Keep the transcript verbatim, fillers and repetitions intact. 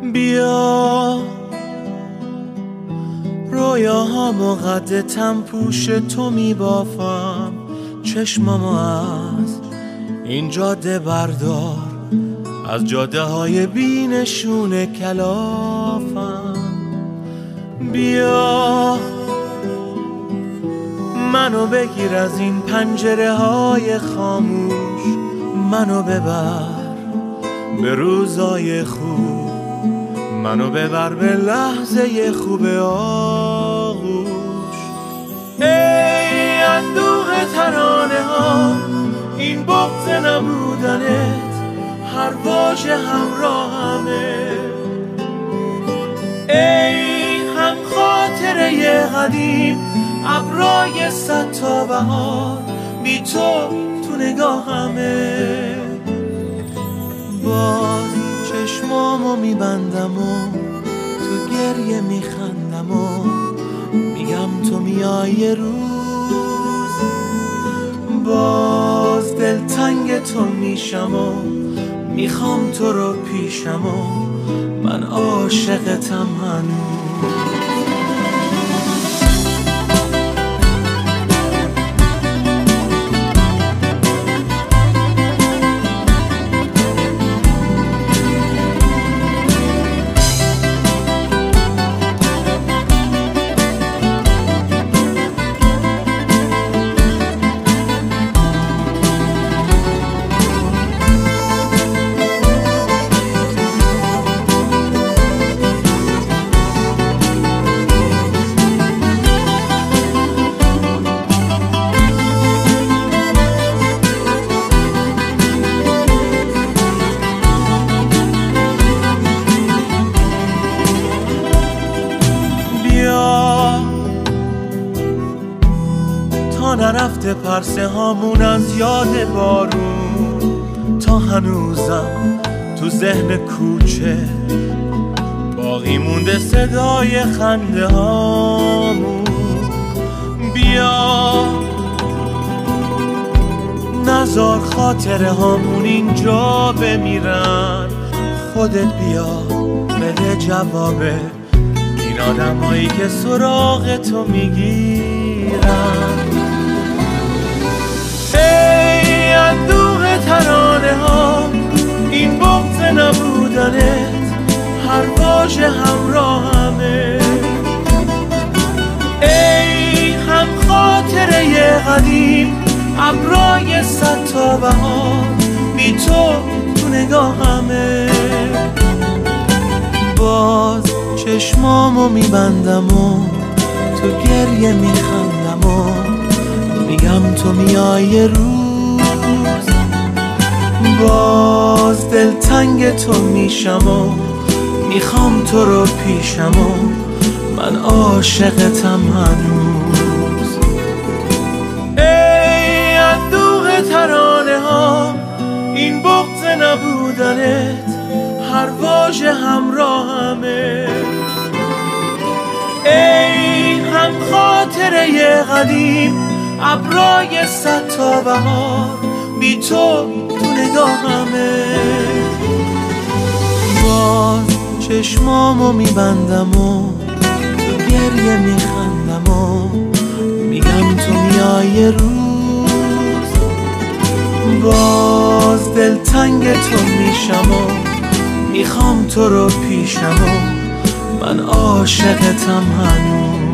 بیا رویاهامو قد تنپوش تو میبافم، چشمامو از این جاده بردار، از جاده های بینشون کلافم. بیا منو بگیر از این پنجره های خاموش، منو ببر به روزای خوب، منو ببر به لحظه خوب آغوش. ای اندوه ترانه ها، این بغض نبودنت هر واژه همراهمه. ای هم خاطره قدیم، ابرای صد تا بهار بی تو تو نگاهمه. باز چشمامو میبندم و تو گریه میخندم و میگم تو میای یه روز. باز دلتنگ تو میشم و میخوام تو رو پیشم و من عاشقتم هنوز. تا نرفته پرسه هامون از یاد بارون، تا هنوزم تو ذهن کوچه باقی مونده صدای خنده هامون. بیا نزار خاطره هامون اینجا بمیرن، خودت بیا بده جواب این آدمایی که سراغ تو میگیرن. ای اندوه ترانه ها، این بغض نبودنت هر واژه همراهمه. ای هم خاطره قدیم، ابرای صد تا بهار بی تو تو نگاهمه. باز چشمامو میبندم و تو گریه میخندم و میگم تو میای یه روز. باز دلتنگ تو میشم و میخوام تو رو پیشم و من عاشقتم هنوز. ای اندوه ترانه ها، این بغض نبودنت هر واژه همراهمه. ای هم خاطره قدیم، ابرای صد تا بهار بی تو تو نگاهمه. باز چشمامو میبندم و تو گریه میخندم و میگم تو میای یه روز. باز دلتنگ تو میشم و میخوام تو رو پیشم و من عاشقتم هنوز.